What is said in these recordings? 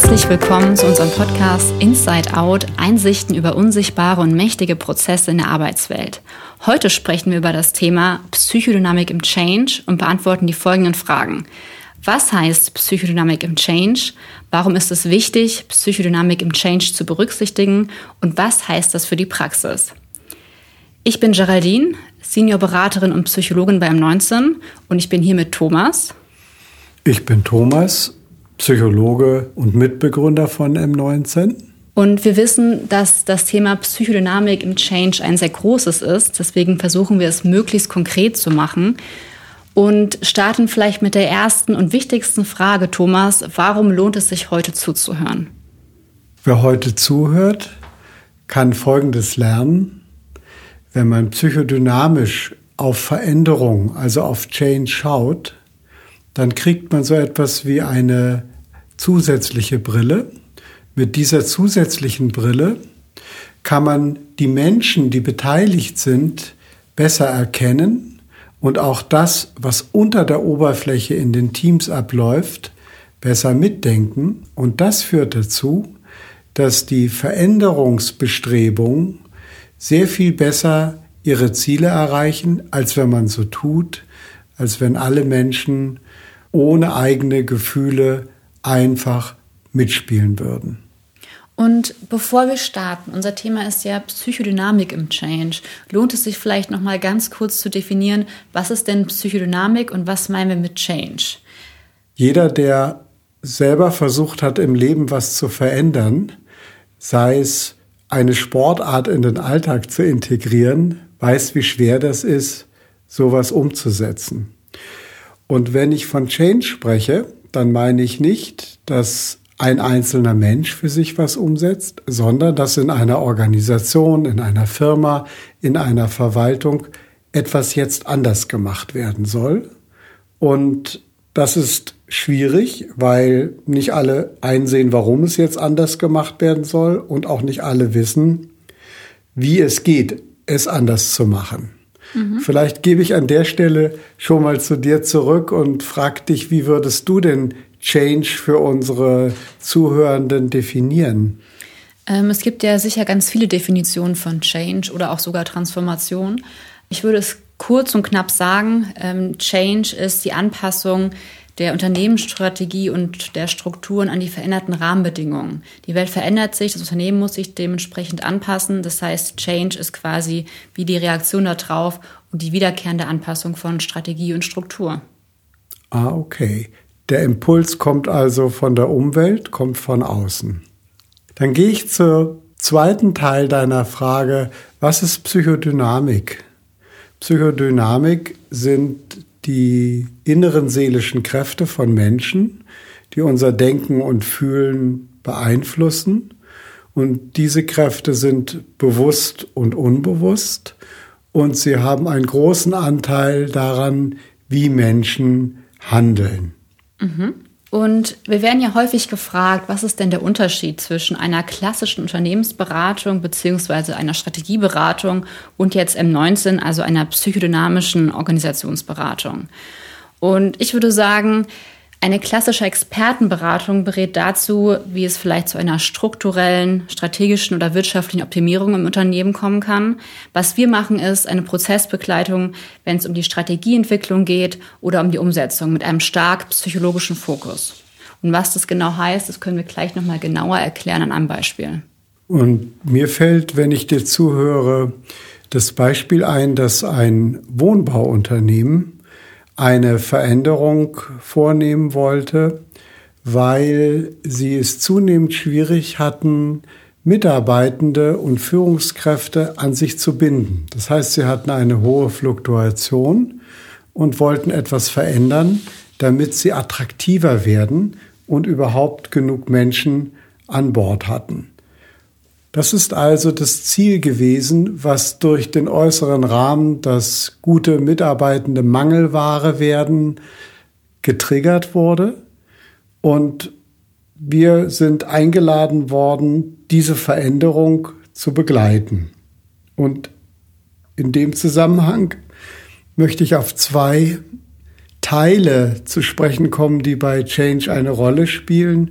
Herzlich willkommen zu unserem Podcast Inside Out, Einsichten über unsichtbare und mächtige Prozesse in der Arbeitswelt. Heute sprechen wir über das Thema Psychodynamik im Change und beantworten die folgenden Fragen. Was heißt Psychodynamik im Change? Warum ist es wichtig, Psychodynamik im Change zu berücksichtigen? Und was heißt das für die Praxis? Ich bin Geraldine, Seniorberaterin und Psychologin bei M19 und ich bin hier mit Thomas. Ich bin Thomas, Psychologe und Mitbegründer von M19. Und wir wissen, dass das Thema Psychodynamik im Change ein sehr großes ist. Deswegen versuchen wir es möglichst konkret zu machen und starten vielleicht mit der ersten und wichtigsten Frage, Thomas. Warum lohnt es sich, heute zuzuhören? Wer heute zuhört, kann Folgendes lernen. Wenn man psychodynamisch auf Veränderung, also auf Change schaut, dann kriegt man so etwas wie eine zusätzliche Brille. Mit dieser zusätzlichen Brille kann man die Menschen, die beteiligt sind, besser erkennen und auch das, was unter der Oberfläche in den Teams abläuft, besser mitdenken. Und das führt dazu, dass die Veränderungsbestrebungen sehr viel besser ihre Ziele erreichen, als wenn man so tut, als wenn alle Menschen ohne eigene Gefühle einfach mitspielen würden. Und bevor wir starten, unser Thema ist ja Psychodynamik im Change. Lohnt es sich vielleicht noch mal ganz kurz zu definieren, was ist denn Psychodynamik und was meinen wir mit Change? Jeder, der selber versucht hat, im Leben was zu verändern, sei es eine Sportart in den Alltag zu integrieren, weiß, wie schwer das ist, sowas umzusetzen. Und wenn ich von Change spreche, dann meine ich nicht, dass ein einzelner Mensch für sich was umsetzt, sondern dass in einer Organisation, in einer Firma, in einer Verwaltung etwas jetzt anders gemacht werden soll. Und das ist schwierig, weil nicht alle einsehen, warum es jetzt anders gemacht werden soll und auch nicht alle wissen, wie es geht, es anders zu machen. Vielleicht gebe ich an der Stelle schon mal zu dir zurück und frage dich, wie würdest du denn Change für unsere Zuhörenden definieren? Es gibt ja sicher ganz viele Definitionen von Change oder auch sogar Transformation. Ich würde es kurz und knapp sagen, Change ist die Anpassung der Unternehmensstrategie und der Strukturen an die veränderten Rahmenbedingungen. Die Welt verändert sich, das Unternehmen muss sich dementsprechend anpassen. Das heißt, Change ist quasi wie die Reaktion darauf und die wiederkehrende Anpassung von Strategie und Struktur. Okay. Der Impuls kommt also von der Umwelt, kommt von außen. Dann gehe ich zum zweiten Teil deiner Frage. Was ist Psychodynamik? Psychodynamik sind die inneren seelischen Kräfte von Menschen, die unser Denken und Fühlen beeinflussen. Und diese Kräfte sind bewusst und unbewusst. Und sie haben einen großen Anteil daran, wie Menschen handeln. Und wir werden ja häufig gefragt, was ist denn der Unterschied zwischen einer klassischen Unternehmensberatung bzw. einer Strategieberatung und jetzt M19, also einer psychodynamischen Organisationsberatung. Und ich würde sagen, eine klassische Expertenberatung berät dazu, wie es vielleicht zu einer strukturellen, strategischen oder wirtschaftlichen Optimierung im Unternehmen kommen kann. Was wir machen, ist eine Prozessbegleitung, wenn es um die Strategieentwicklung geht oder um die Umsetzung mit einem stark psychologischen Fokus. Und was das genau heißt, das können wir gleich nochmal genauer erklären an einem Beispiel. Und mir fällt, wenn ich dir zuhöre, das Beispiel ein, dass ein Wohnbauunternehmen eine Veränderung vornehmen wollte, weil sie es zunehmend schwierig hatten, Mitarbeitende und Führungskräfte an sich zu binden. Das heißt, sie hatten eine hohe Fluktuation und wollten etwas verändern, damit sie attraktiver werden und überhaupt genug Menschen an Bord hatten. Das ist also das Ziel gewesen, was durch den äußeren Rahmen, dass gute Mitarbeitende Mangelware werden, getriggert wurde. Und wir sind eingeladen worden, diese Veränderung zu begleiten. Und in dem Zusammenhang möchte ich auf zwei Teile zu sprechen kommen, die bei Change eine Rolle spielen,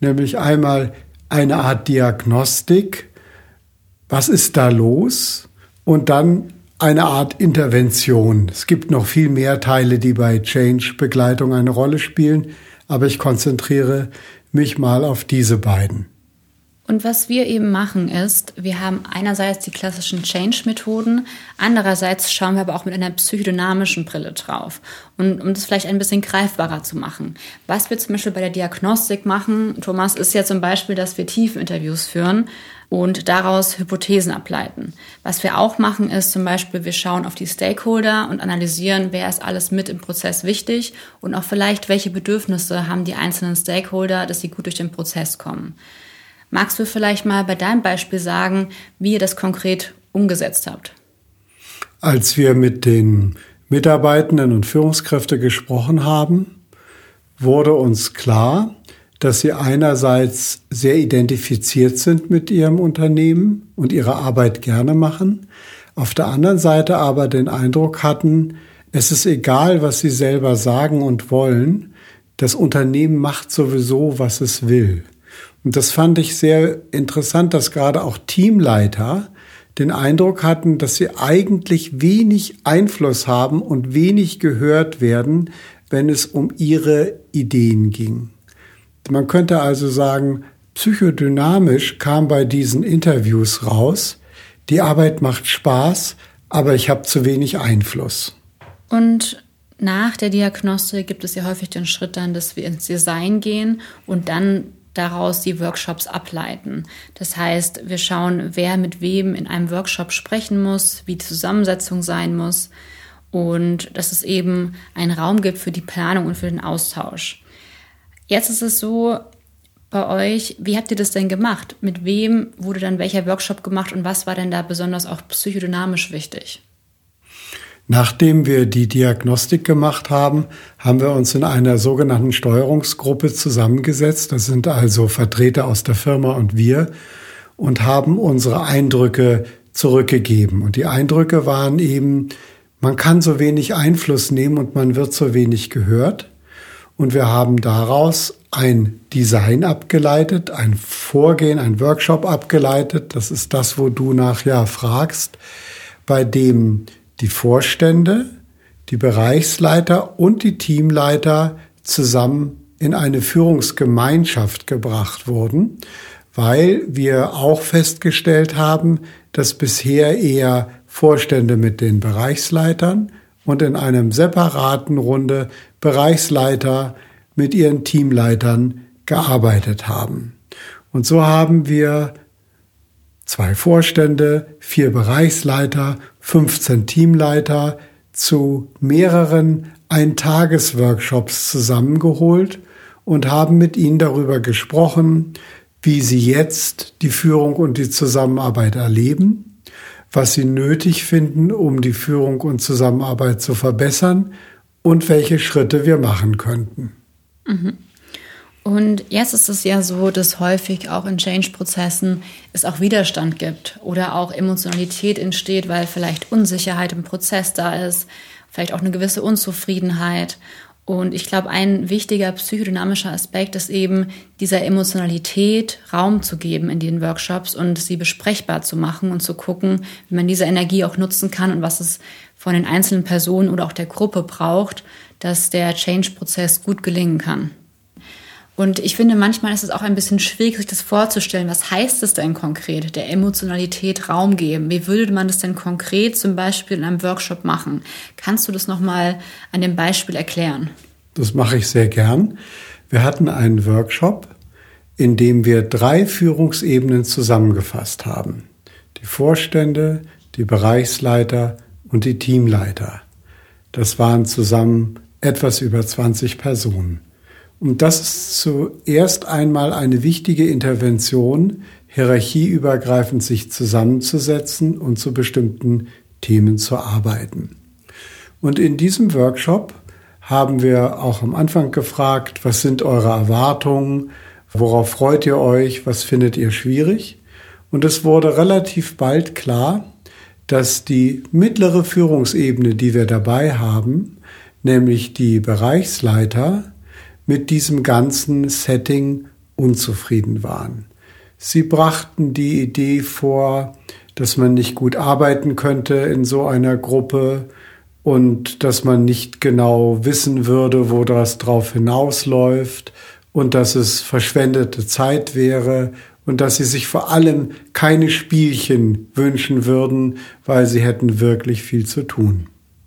nämlich einmal eine Art Diagnostik, was ist da los, und dann eine Art Intervention. Es gibt noch viel mehr Teile, die bei Change-Begleitung eine Rolle spielen, aber ich konzentriere mich mal auf diese beiden. Und was wir eben machen ist, wir haben einerseits die klassischen Change-Methoden, andererseits schauen wir aber auch mit einer psychodynamischen Brille drauf. Und um das vielleicht ein bisschen greifbarer zu machen. Was wir zum Beispiel bei der Diagnostik machen, Thomas, ist ja zum Beispiel, dass wir Tiefeninterviews führen und daraus Hypothesen ableiten. Was wir auch machen, ist zum Beispiel, wir schauen auf die Stakeholder und analysieren, wer ist alles mit im Prozess wichtig und auch vielleicht, welche Bedürfnisse haben die einzelnen Stakeholder, dass sie gut durch den Prozess kommen. Magst du vielleicht mal bei deinem Beispiel sagen, wie ihr das konkret umgesetzt habt? Als wir mit den Mitarbeitenden und Führungskräften gesprochen haben, wurde uns klar, dass sie einerseits sehr identifiziert sind mit ihrem Unternehmen und ihre Arbeit gerne machen, auf der anderen Seite aber den Eindruck hatten, es ist egal, was sie selber sagen und wollen, das Unternehmen macht sowieso, was es will. Und das fand ich sehr interessant, dass gerade auch Teamleiter den Eindruck hatten, dass sie eigentlich wenig Einfluss haben und wenig gehört werden, wenn es um ihre Ideen ging. Man könnte also sagen, psychodynamisch kam bei diesen Interviews raus, die Arbeit macht Spaß, aber ich habe zu wenig Einfluss. Und nach der Diagnostik gibt es ja häufig den Schritt dann, dass wir ins Design gehen und dann daraus die Workshops ableiten. Das heißt, wir schauen, wer mit wem in einem Workshop sprechen muss, wie die Zusammensetzung sein muss und dass es eben einen Raum gibt für die Planung und für den Austausch. Jetzt ist es so, bei euch, wie habt ihr das denn gemacht? Mit wem wurde dann welcher Workshop gemacht und was war denn da besonders auch psychodynamisch wichtig? Nachdem wir die Diagnostik gemacht haben, haben wir uns in einer sogenannten Steuerungsgruppe zusammengesetzt. Das sind also Vertreter aus der Firma und wir und haben unsere Eindrücke zurückgegeben. Und die Eindrücke waren eben, man kann so wenig Einfluss nehmen und man wird so wenig gehört. Und wir haben daraus ein Design abgeleitet, ein Vorgehen, ein Workshop abgeleitet. Das ist das, wo du nachher fragst, bei dem die Vorstände, die Bereichsleiter und die Teamleiter zusammen in eine Führungsgemeinschaft gebracht wurden, weil wir auch festgestellt haben, dass bisher eher Vorstände mit den Bereichsleitern und in einem separaten Runde Bereichsleiter mit ihren Teamleitern gearbeitet haben. Und so haben wir 2 Vorstände, 4 Bereichsleiter, 15 Teamleiter zu mehreren Eintagesworkshops zusammengeholt und haben mit ihnen darüber gesprochen, wie sie jetzt die Führung und die Zusammenarbeit erleben, was sie nötig finden, um die Führung und Zusammenarbeit zu verbessern und welche Schritte wir machen könnten. Mhm. Und jetzt ist es ja so, dass häufig auch in Change-Prozessen es auch Widerstand gibt oder auch Emotionalität entsteht, weil vielleicht Unsicherheit im Prozess da ist, vielleicht auch eine gewisse Unzufriedenheit. Und ich glaube, ein wichtiger psychodynamischer Aspekt ist eben, dieser Emotionalität Raum zu geben in den Workshops und sie besprechbar zu machen und zu gucken, wie man diese Energie auch nutzen kann und was es von den einzelnen Personen oder auch der Gruppe braucht, dass der Change-Prozess gut gelingen kann. Und ich finde, manchmal ist es auch ein bisschen schwierig, sich das vorzustellen. Was heißt es denn konkret, der Emotionalität Raum geben? Wie würde man das denn konkret zum Beispiel in einem Workshop machen? Kannst du das nochmal an dem Beispiel erklären? Das mache ich sehr gern. Wir hatten einen Workshop, in dem wir 3 Führungsebenen zusammengefasst haben. Die Vorstände, die Bereichsleiter und die Teamleiter. Das waren zusammen etwas über 20 Personen. Und das ist zuerst einmal eine wichtige Intervention, hierarchieübergreifend sich zusammenzusetzen und zu bestimmten Themen zu arbeiten. Und in diesem Workshop haben wir auch am Anfang gefragt, was sind eure Erwartungen, worauf freut ihr euch, was findet ihr schwierig? Und es wurde relativ bald klar, dass die mittlere Führungsebene, die wir dabei haben, nämlich die Bereichsleiter, mit diesem ganzen Setting unzufrieden waren. Sie brachten die Idee vor, dass man nicht gut arbeiten könnte in so einer Gruppe und dass man nicht genau wissen würde, wo das drauf hinausläuft und dass es verschwendete Zeit wäre und dass sie sich vor allem keine Spielchen wünschen würden, weil sie hätten wirklich viel zu tun.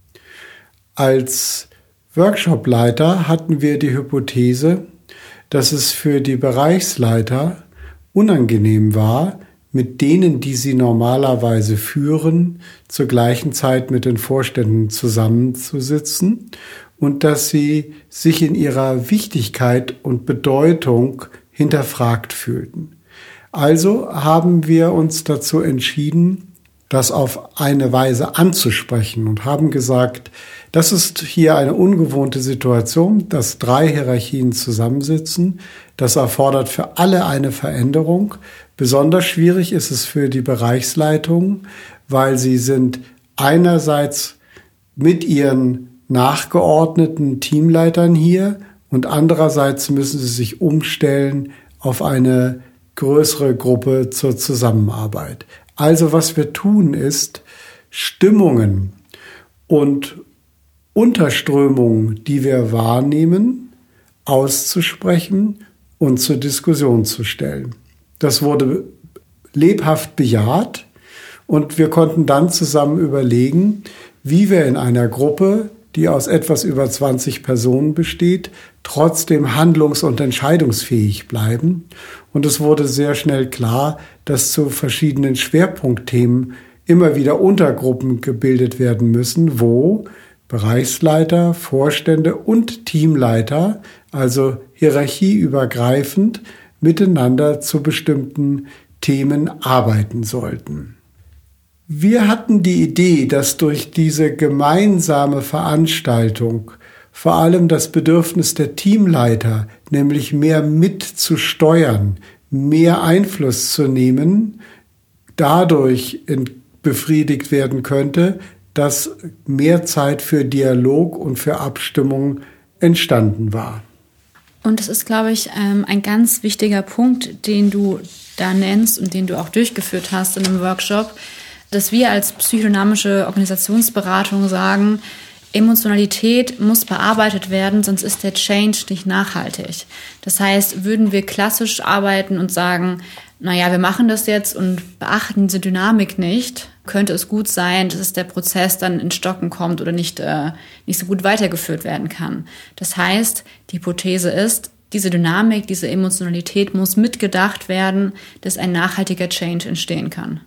Als Workshopleiter hatten wir die Hypothese, dass es für die Bereichsleiter unangenehm war, mit denen, die sie normalerweise führen, zur gleichen Zeit mit den Vorständen zusammenzusitzen und dass sie sich in ihrer Wichtigkeit und Bedeutung hinterfragt fühlten. Also haben wir uns dazu entschieden, das auf eine Weise anzusprechen und haben gesagt, das ist hier eine ungewohnte Situation, dass 3 Hierarchien zusammensitzen. Das erfordert für alle eine Veränderung. Besonders schwierig ist es für die Bereichsleitungen, weil sie sind einerseits mit ihren nachgeordneten Teamleitern hier und andererseits müssen sie sich umstellen auf eine größere Gruppe zur Zusammenarbeit. Also was wir tun ist, Stimmungen und Unterströmungen, die wir wahrnehmen, auszusprechen und zur Diskussion zu stellen. Das wurde lebhaft bejaht und wir konnten dann zusammen überlegen, wie wir in einer Gruppe, die aus etwas über 20 Personen besteht, trotzdem handlungs- und entscheidungsfähig bleiben. Und es wurde sehr schnell klar, dass zu verschiedenen Schwerpunktthemen immer wieder Untergruppen gebildet werden müssen, wo Bereichsleiter, Vorstände und Teamleiter, also hierarchieübergreifend, miteinander zu bestimmten Themen arbeiten sollten. Wir hatten die Idee, dass durch diese gemeinsame Veranstaltung vor allem das Bedürfnis der Teamleiter, nämlich mehr mitzusteuern, mehr Einfluss zu nehmen, dadurch befriedigt werden könnte, dass mehr Zeit für Dialog und für Abstimmung entstanden war. Und es ist, glaube ich, ein ganz wichtiger Punkt, den du da nennst und den du auch durchgeführt hast in einem Workshop, dass wir als psychodynamische Organisationsberatung sagen, Emotionalität muss bearbeitet werden, sonst ist der Change nicht nachhaltig. Das heißt, würden wir klassisch arbeiten und sagen, naja, wir machen das jetzt und beachten diese Dynamik nicht, könnte es gut sein, dass der Prozess dann ins Stocken kommt oder nicht so gut weitergeführt werden kann. Das heißt, die Hypothese ist, diese Dynamik, diese Emotionalität muss mitgedacht werden, dass ein nachhaltiger Change entstehen kann.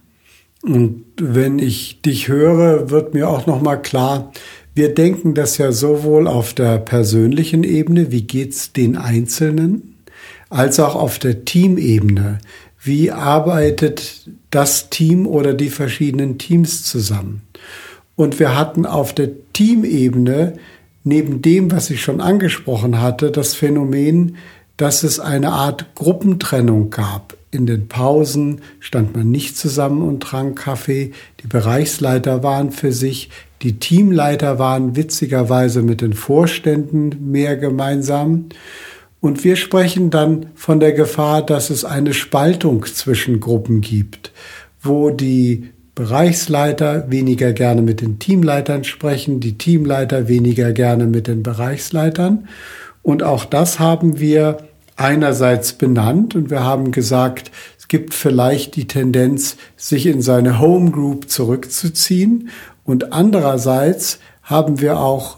Und wenn ich dich höre, wird mir auch nochmal klar, wir denken das ja sowohl auf der persönlichen Ebene, wie geht's den Einzelnen, als auch auf der Teamebene. Wie arbeitet das Team oder die verschiedenen Teams zusammen? Und wir hatten auf der Teamebene, neben dem, was ich schon angesprochen hatte, das Phänomen, dass es eine Art Gruppentrennung gab. In den Pausen stand man nicht zusammen und trank Kaffee. Die Bereichsleiter waren für sich, die Teamleiter waren witzigerweise mit den Vorständen mehr gemeinsam. Und wir sprechen dann von der Gefahr, dass es eine Spaltung zwischen Gruppen gibt, wo die Bereichsleiter weniger gerne mit den Teamleitern sprechen, die Teamleiter weniger gerne mit den Bereichsleitern. Und auch das haben wir einerseits benannt und wir haben gesagt, es gibt vielleicht die Tendenz, sich in seine Home Group zurückzuziehen. Und andererseits haben wir auch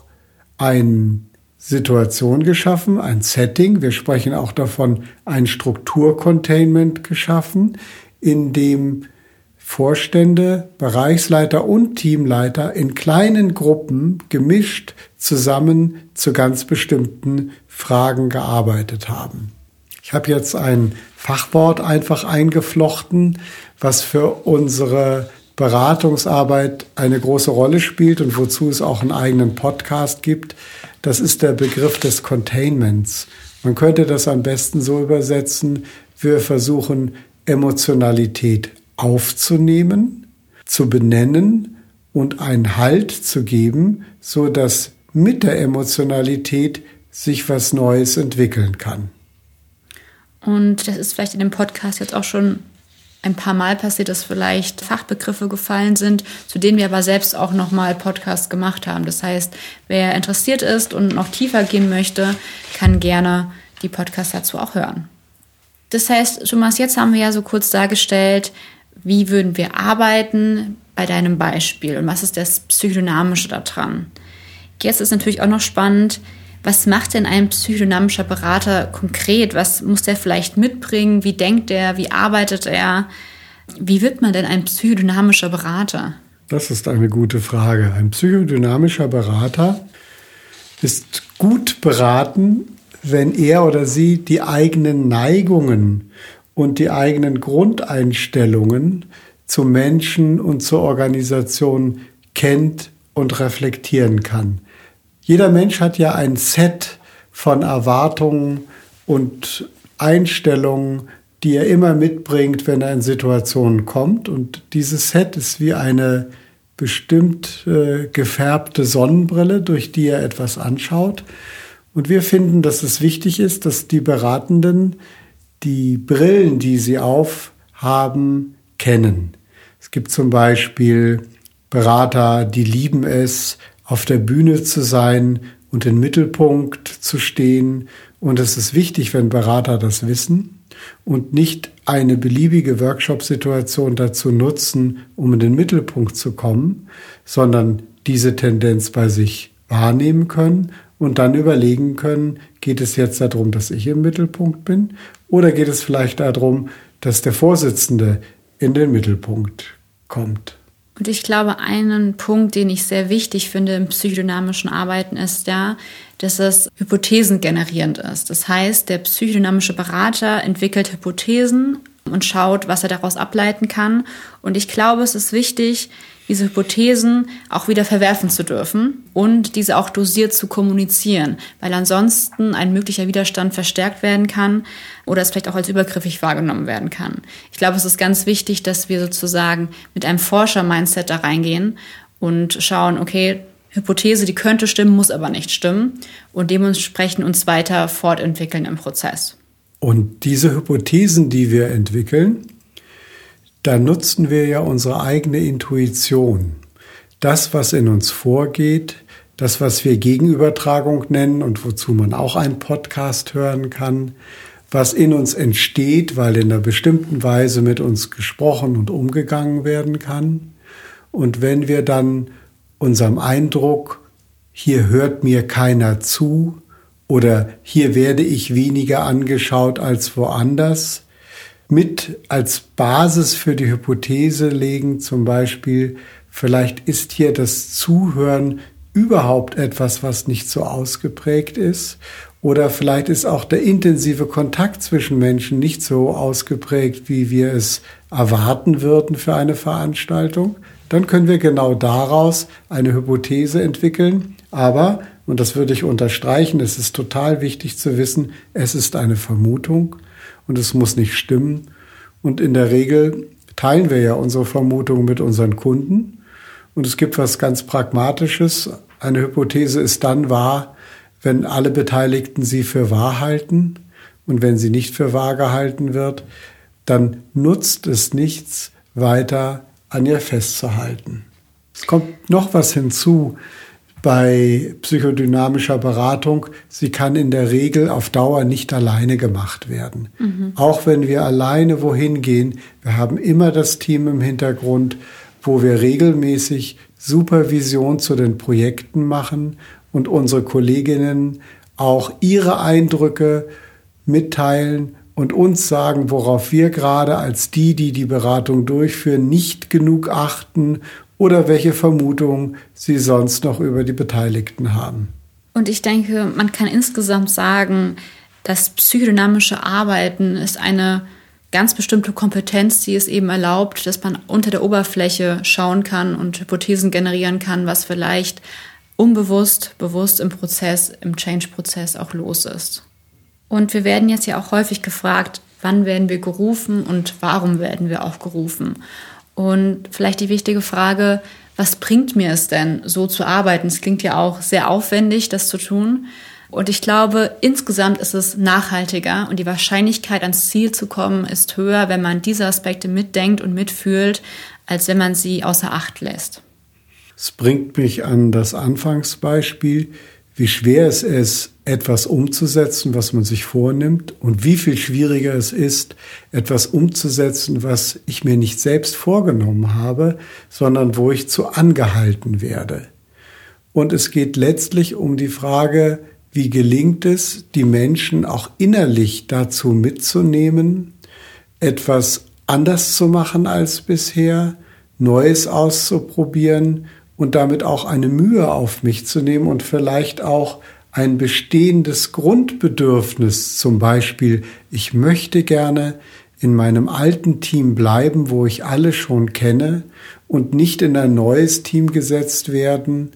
eine Situation geschaffen, ein Setting. Wir sprechen auch davon, ein Strukturcontainment geschaffen, in dem Vorstände, Bereichsleiter und Teamleiter in kleinen Gruppen gemischt zusammen zu ganz bestimmten Fragen gearbeitet haben. Ich habe jetzt ein Fachwort einfach eingeflochten, was für unsere Beratungsarbeit eine große Rolle spielt und wozu es auch einen eigenen Podcast gibt. Das ist der Begriff des Containments. Man könnte das am besten so übersetzen: Wir versuchen, Emotionalität aufzunehmen, zu benennen und einen Halt zu geben, so dass mit der Emotionalität sich was Neues entwickeln kann. Und das ist vielleicht in dem Podcast jetzt auch schon ein paar Mal passiert, dass vielleicht Fachbegriffe gefallen sind, zu denen wir aber selbst auch nochmal Podcasts gemacht haben. Das heißt, wer interessiert ist und noch tiefer gehen möchte, kann gerne die Podcasts dazu auch hören. Das heißt, Thomas, jetzt haben wir ja so kurz dargestellt, wie würden wir arbeiten bei deinem Beispiel und was ist das Psychodynamische daran. Jetzt ist natürlich auch noch spannend, was macht denn ein psychodynamischer Berater konkret? Was muss der vielleicht mitbringen? Wie denkt er? Wie arbeitet er? Wie wird man denn ein psychodynamischer Berater? Das ist eine gute Frage. Ein psychodynamischer Berater ist gut beraten, wenn er oder sie die eigenen Neigungen und die eigenen Grundeinstellungen zum Menschen und zur Organisation kennt und reflektieren kann. Jeder Mensch hat ja ein Set von Erwartungen und Einstellungen, die er immer mitbringt, wenn er in Situationen kommt. Und dieses Set ist wie eine bestimmt gefärbte Sonnenbrille, durch die er etwas anschaut. Und wir finden, dass es wichtig ist, dass die Beratenden die Brillen, die sie aufhaben, kennen. Es gibt zum Beispiel Berater, die lieben es, auf der Bühne zu sein und im Mittelpunkt zu stehen. Und es ist wichtig, wenn Berater das wissen und nicht eine beliebige Workshop-Situation dazu nutzen, um in den Mittelpunkt zu kommen, sondern diese Tendenz bei sich wahrnehmen können und dann überlegen können, geht es jetzt darum, dass ich im Mittelpunkt bin oder geht es vielleicht darum, dass der Vorsitzende in den Mittelpunkt kommt. Und ich glaube, einen Punkt, den ich sehr wichtig finde im psychodynamischen Arbeiten, ist ja, dass es hypothesengenerierend ist. Das heißt, der psychodynamische Berater entwickelt Hypothesen und schaut, was er daraus ableiten kann. Und ich glaube, es ist wichtig, diese Hypothesen auch wieder verwerfen zu dürfen und diese auch dosiert zu kommunizieren, weil ansonsten ein möglicher Widerstand verstärkt werden kann oder es vielleicht auch als übergriffig wahrgenommen werden kann. Ich glaube, es ist ganz wichtig, dass wir sozusagen mit einem Forscher-Mindset da reingehen und schauen, okay, Hypothese, die könnte stimmen, muss aber nicht stimmen und dementsprechend uns weiter fortentwickeln im Prozess. Und diese Hypothesen, die wir entwickeln, da nutzen wir ja unsere eigene Intuition. Das, was in uns vorgeht, das, was wir Gegenübertragung nennen und wozu man auch einen Podcast hören kann, was in uns entsteht, weil in einer bestimmten Weise mit uns gesprochen und umgegangen werden kann. Und wenn wir dann unserem Eindruck, hier hört mir keiner zu oder hier werde ich weniger angeschaut als woanders, mit als Basis für die Hypothese legen, zum Beispiel, vielleicht ist hier das Zuhören überhaupt etwas, was nicht so ausgeprägt ist, oder vielleicht ist auch der intensive Kontakt zwischen Menschen nicht so ausgeprägt, wie wir es erwarten würden für eine Veranstaltung. Dann können wir genau daraus eine Hypothese entwickeln, aber, und das würde ich unterstreichen, es ist total wichtig zu wissen, es ist eine Vermutung. Und es muss nicht stimmen. Und in der Regel teilen wir ja unsere Vermutungen mit unseren Kunden. Und es gibt was ganz Pragmatisches. Eine Hypothese ist dann wahr, wenn alle Beteiligten sie für wahr halten. Und wenn sie nicht für wahr gehalten wird, dann nutzt es nichts, weiter an ihr festzuhalten. Es kommt noch was hinzu. Bei psychodynamischer Beratung, sie kann in der Regel auf Dauer nicht alleine gemacht werden. Auch wenn wir alleine wohin gehen, wir haben immer das Team im Hintergrund, wo wir regelmäßig Supervision zu den Projekten machen und unsere Kolleginnen auch ihre Eindrücke mitteilen und uns sagen, worauf wir gerade als die Beratung durchführen, nicht genug achten oder welche Vermutungen sie sonst noch über die Beteiligten haben. Und ich denke, man kann insgesamt sagen, das psychodynamische Arbeiten ist eine ganz bestimmte Kompetenz, die es eben erlaubt, dass man unter der Oberfläche schauen kann und Hypothesen generieren kann, was vielleicht unbewusst, bewusst im Prozess, im Change-Prozess auch los ist. Und wir werden jetzt ja auch häufig gefragt, wann werden wir gerufen und warum werden wir auch gerufen? Und vielleicht die wichtige Frage, was bringt mir es denn, so zu arbeiten? Es klingt ja auch sehr aufwendig, das zu tun. Und ich glaube, insgesamt ist es nachhaltiger und die Wahrscheinlichkeit, ans Ziel zu kommen, ist höher, wenn man diese Aspekte mitdenkt und mitfühlt, als wenn man sie außer Acht lässt. Es bringt mich an das Anfangsbeispiel, wie schwer es ist, etwas umzusetzen, was man sich vornimmt, und wie viel schwieriger es ist, etwas umzusetzen, was ich mir nicht selbst vorgenommen habe, sondern wo ich zu angehalten werde. Und es geht letztlich um die Frage, wie gelingt es, die Menschen auch innerlich dazu mitzunehmen, etwas anders zu machen als bisher, Neues auszuprobieren und damit auch eine Mühe auf mich zu nehmen und vielleicht auch ein bestehendes Grundbedürfnis, zum Beispiel, ich möchte gerne in meinem alten Team bleiben, wo ich alle schon kenne, und nicht in ein neues Team gesetzt werden,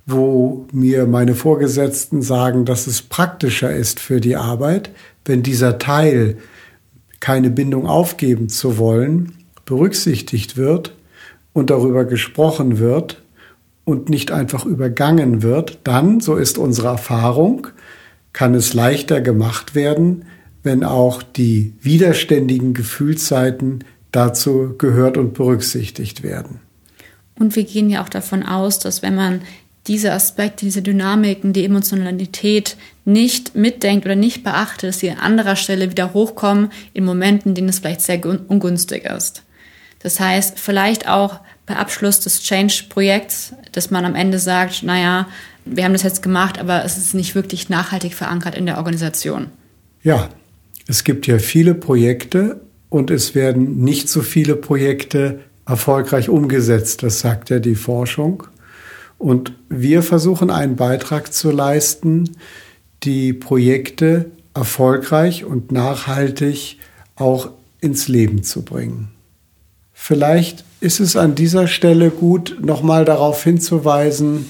wo mir meine Vorgesetzten sagen, dass es praktischer ist für die Arbeit, wenn dieser Teil, keine Bindung aufgeben zu wollen, berücksichtigt wird und darüber gesprochen wird und nicht einfach übergangen wird, dann, so ist unsere Erfahrung, kann es leichter gemacht werden, wenn auch die widerständigen Gefühlsseiten dazu gehört und berücksichtigt werden. Und wir gehen ja auch davon aus, dass wenn man diese Aspekte, diese Dynamiken, die Emotionalität nicht mitdenkt oder nicht beachtet, dass sie an anderer Stelle wieder hochkommen in Momenten, in denen es vielleicht sehr ungünstig ist. Das heißt, vielleicht auch bei Abschluss des Change-Projekts, dass man am Ende sagt, naja, wir haben das jetzt gemacht, aber es ist nicht wirklich nachhaltig verankert in der Organisation. Ja, es gibt ja viele Projekte und es werden nicht so viele Projekte erfolgreich umgesetzt. Das sagt ja die Forschung. Und wir versuchen einen Beitrag zu leisten, die Projekte erfolgreich und nachhaltig auch ins Leben zu bringen. Vielleicht ist es an dieser Stelle gut, nochmal darauf hinzuweisen,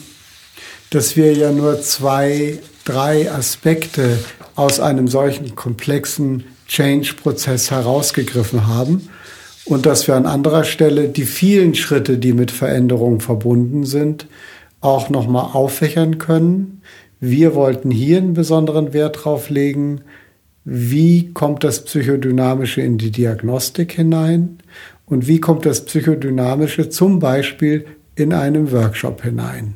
dass wir ja nur 2, 3 Aspekte aus einem solchen komplexen Change-Prozess herausgegriffen haben und dass wir an anderer Stelle die vielen Schritte, die mit Veränderungen verbunden sind, auch nochmal auffächern können. Wir wollten hier einen besonderen Wert drauf legen, wie kommt das Psychodynamische in die Diagnostik hinein und wie kommt das Psychodynamische zum Beispiel in einem Workshop hinein.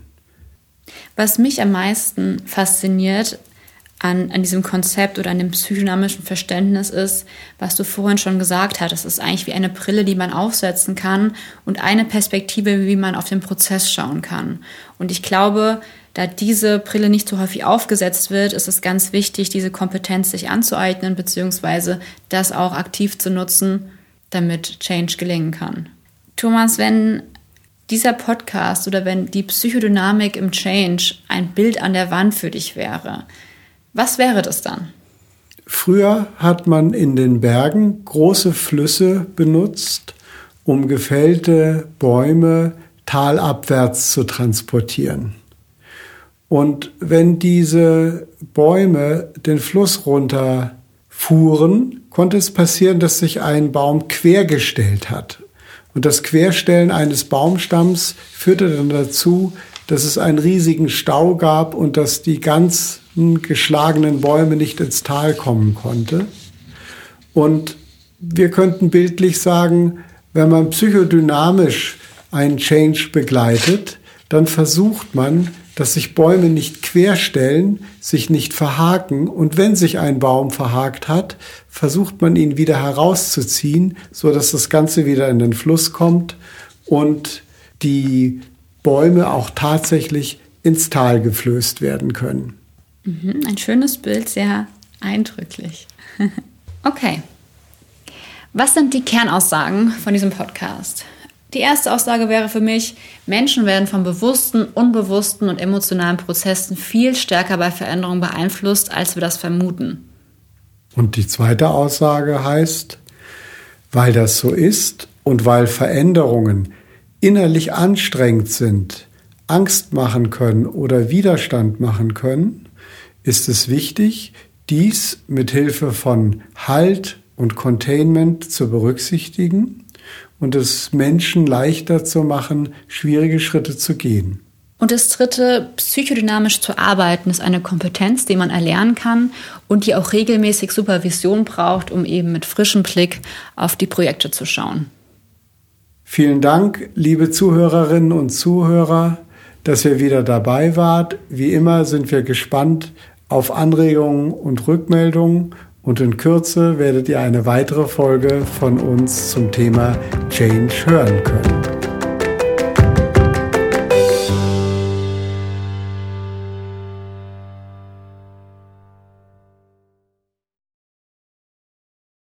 Was mich am meisten fasziniert an diesem Konzept oder an dem psychodynamischen Verständnis ist, was du vorhin schon gesagt hast, es ist eigentlich wie eine Brille, die man aufsetzen kann und eine Perspektive, wie man auf den Prozess schauen kann. Und ich glaube, da diese Brille nicht so häufig aufgesetzt wird, ist es ganz wichtig, diese Kompetenz sich anzueignen, beziehungsweise das auch aktiv zu nutzen, damit Change gelingen kann. Thomas, wenn dieser Podcast oder wenn die Psychodynamik im Change ein Bild an der Wand für dich wäre, was wäre das dann? Früher hat man in den Bergen große Flüsse benutzt, um gefällte Bäume talabwärts zu transportieren. Und wenn diese Bäume den Fluss runter fuhren, konnte es passieren, dass sich ein Baum quergestellt hat. Und das Querstellen eines Baumstamms führte dann dazu, dass es einen riesigen Stau gab und dass die ganzen geschlagenen Bäume nicht ins Tal kommen konnte. Und wir könnten bildlich sagen, wenn man psychodynamisch einen Change begleitet, dann versucht man, dass sich Bäume nicht querstellen, sich nicht verhaken. Und wenn sich ein Baum verhakt hat, versucht man ihn wieder herauszuziehen, sodass das Ganze wieder in den Fluss kommt und die Bäume auch tatsächlich ins Tal geflößt werden können. Ein schönes Bild, sehr eindrücklich. Okay. Was sind die Kernaussagen von diesem Podcast? Die erste Aussage wäre für mich, Menschen werden von bewussten, unbewussten und emotionalen Prozessen viel stärker bei Veränderungen beeinflusst, als wir das vermuten. Und die zweite Aussage heißt, weil das so ist und weil Veränderungen innerlich anstrengend sind, Angst machen können oder Widerstand machen können, ist es wichtig, dies mit Hilfe von Halt und Containment zu berücksichtigen und es Menschen leichter zu machen, schwierige Schritte zu gehen. Und das dritte, psychodynamisch zu arbeiten, ist eine Kompetenz, die man erlernen kann und die auch regelmäßig Supervision braucht, um eben mit frischem Blick auf die Projekte zu schauen. Vielen Dank, liebe Zuhörerinnen und Zuhörer, dass ihr wieder dabei wart. Wie immer sind wir gespannt auf Anregungen und Rückmeldungen und in Kürze werdet ihr eine weitere Folge von uns zum Thema Change hören können.